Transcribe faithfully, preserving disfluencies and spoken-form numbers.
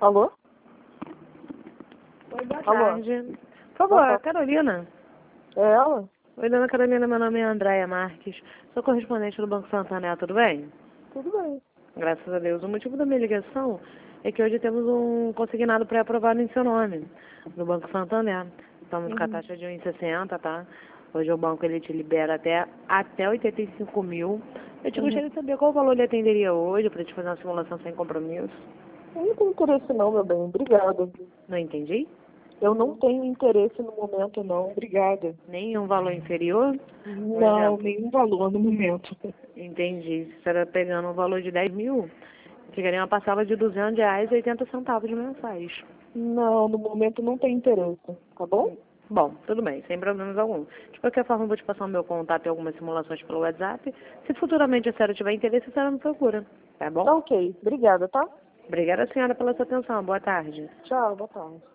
Alô? Oi, boa Alô? tarde. Por favor, Boa tarde. Carolina. É ela? Oi, dona Carolina, meu nome é Andréia Marques. Sou correspondente do Banco Santander, tudo bem? Tudo bem. Graças a Deus. O motivo da minha ligação é que hoje temos um consignado pré-aprovado em seu nome, no Banco Santander. Estamos com a Uhum. taxa de um vírgula sessenta, tá? Hoje o banco ele te libera até, até oitenta e cinco mil. Eu te Uhum. gostaria de saber qual valor ele atenderia hoje, para te fazer uma simulação sem compromisso. Eu não tenho interesse não, meu bem. Obrigada. Não entendi? Eu não tenho interesse no momento não. Obrigada. Nenhum valor inferior? Por Não, exemplo, nenhum valor no momento. entendi. Se você está pegando um valor de dez mil, chegaria uma parcela de duzentos reais e oitenta centavos mensais. Não, no momento não tem interesse. Tá bom? Bom, tudo bem, sem problemas algum. De qualquer forma, eu vou te passar o meu contato e algumas simulações pelo WhatsApp. Se futuramente a senhora tiver interesse, a senhora me procura. Tá bom? Tá ok. Obrigada, tá? Obrigada, senhora, pela sua atenção. Boa tarde. Tchau, boa tarde.